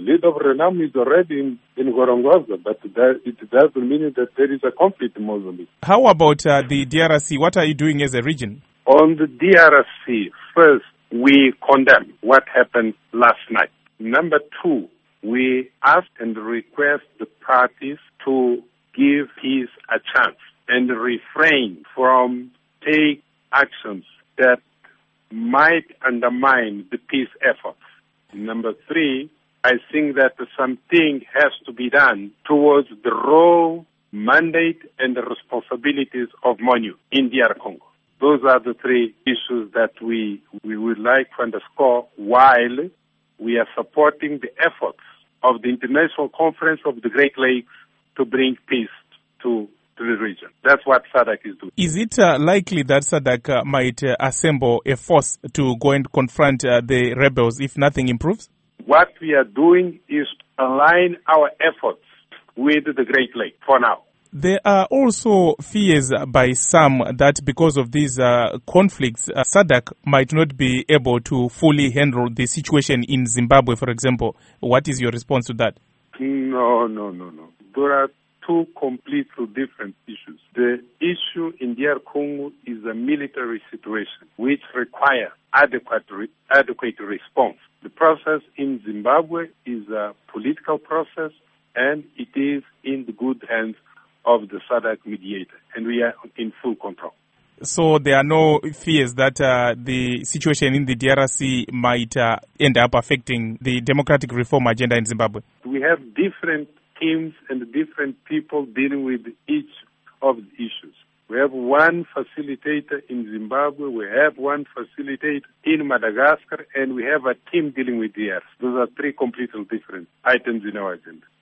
leader of Renam is already in Gorongosa, but it doesn't mean that there is a conflict in Mozambique. How about the DRC? What are you doing as a region? On the DRC, first, we condemn what happened last night. Number two, we ask and request the parties to give peace a chance and refrain from take actions that might undermine the peace efforts. Number three, I think that something has to be done towards the role, mandate, and the responsibilities of MONUSCO in DR Congo. Those are the three issues that we would like to underscore while we are supporting the efforts of the International Conference of the Great Lakes to bring peace to the region. That's what SADC is doing. Is it likely that SADC might assemble a force to go and confront the rebels if nothing improves? What we are doing is to align our efforts with the Great Lakes for now. There are also fears by some that because of these conflicts, SADC might not be able to fully handle the situation in Zimbabwe, for example. What is your response to that? No. There are two completely different issues. The issue in DR Congo is a military situation which requires adequate response. The process in Zimbabwe is a political process, and it is in the good hands of the SADC mediator, and we are in full control. So there are no fears that the situation in the DRC might end up affecting the democratic reform agenda in Zimbabwe? We have different teams and different people dealing with each of the issues. We have one facilitator in Zimbabwe, we have one facilitator in Madagascar, and we have a team dealing with DRC. Those are three completely different items in our agenda.